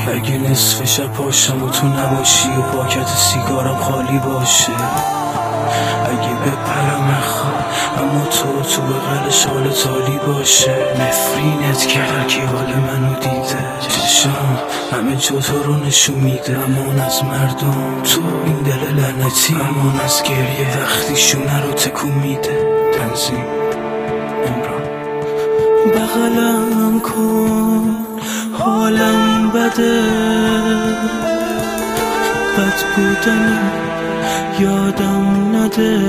اگه نصف شب پاشم و تو نباشی و پاکت سیگارم خالی باشه، اگه بپرم خواب اما تو بغل شال تالی باشه، نفرینت کرد که حال منو دیده، چشام همه جا تو رو نشون میده، امان از مردم تو این دل لعنتی، امان از گریه وقتی شونه رو تکون میده. تنظیم عمران. بغلم کن حالم بده، بد بودنم یادم نده،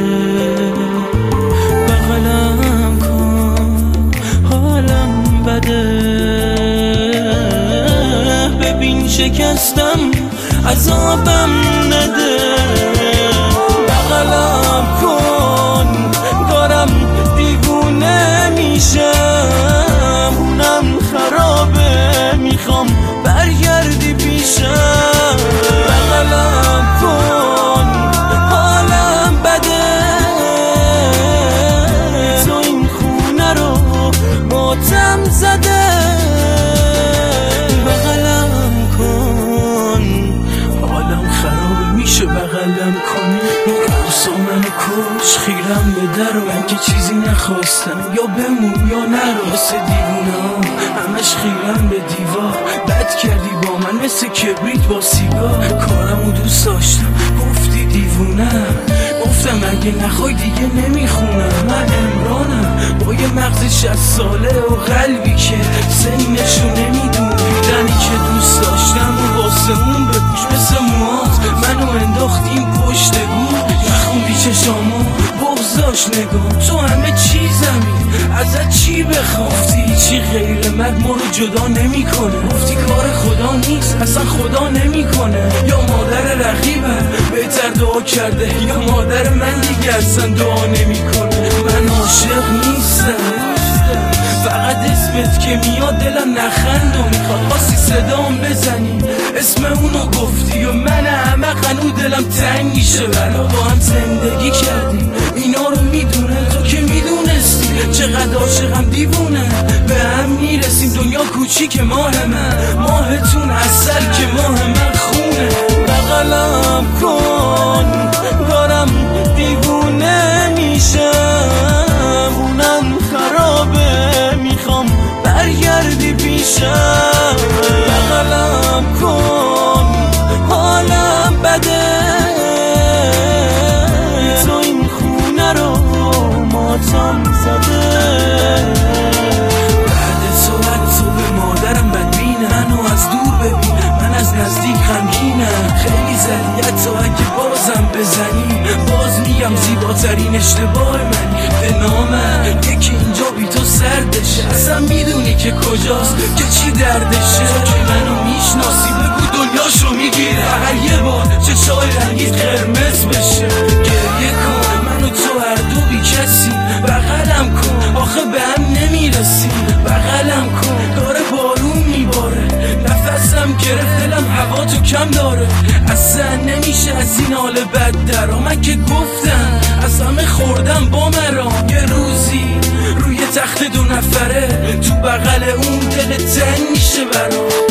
بغلم کن حالم بده، ببین شکستم عذابم نده، بغلم کن دارم دیوونه میشم، اونم خرابه میخوام برگردی پیشم، بغلم کن حالم بده، تو این خونه رو ماتم زده، بغلم کن حالم خرابه میشه بغلم کنی، روسا منو کش خیرم به در و من که چیزی نخواستم، یا بمون یا نرو، واسه دیوونم همش خیرم به دیوار، بد کردی با من مثل کبریت با سیگار، کارمو دوست داشتم گفتی دیوونم، گفتم اگه نخوای دیگه نمیخونم، من عمرانم با یه مغز 60 ساله و قلبی که سنشو نمیدون، دیدنی که دوست داشتم و واسه اون بپوش مثل موات، منو انداختیم پشت گور، خوندی چشامو بغضاش نگاه، تو همه چیزمی ازت چی بخوام، چی غیر مرگ ما رو جدا نمیکنه، گفتی کار خدا نیست اصلا خدا نمیکنه، یا مادر رقیبم بهتر دعا کرده، یا مادر من دیگه اصلا دعا نمیکنه، من عاشق نیستم فقط اسمت که میاد دلم نخند و میخواد خاصی صدام بزنی، اسم اونو گفتی و من احمقن دلم تنگ میشه، برا با هم زندگی کردیم اینا رو میدونه، تو که میدونستی چقدر عاشقم دیوونه، به هم میرسیم دنیا کوچیک ماه من، ماهتون عسل که ماه من خونه، بغلم کن دارم دیوونه میشم، اونم خرابه میخوام برگردی پیشم، بغلم کن حالم بده، تو این خونه رو ماتم زده، بعد تو به مادرم بدبینم، منو از دور ببین من از نزدیک غمگینم، خیلی زدی حتی اگه بازم بزنی، باز میگم زیباترین اشتباه منی، به نامم یکی اینجا بی تو سردشه، اصلا میدونی که کجاست که چی دردشه، که منو میشناسی بگو دنیاشو میگیره، هر یه بار چشای رنگیت قرمز بشه، گریه کن منو تو هر دو بی کسی، بغلم کن آخه به هم نمیرسی، بغلم کن داره بارون میباره، نفسم گرفت دلم هوا تو کم داره، اصلا نمیشه از این حال بد درا، من که گفتم از همه خوردم با مرام، یه روزی روی تخت 2 نفره تو بغل اون دل تنگ میشه برام.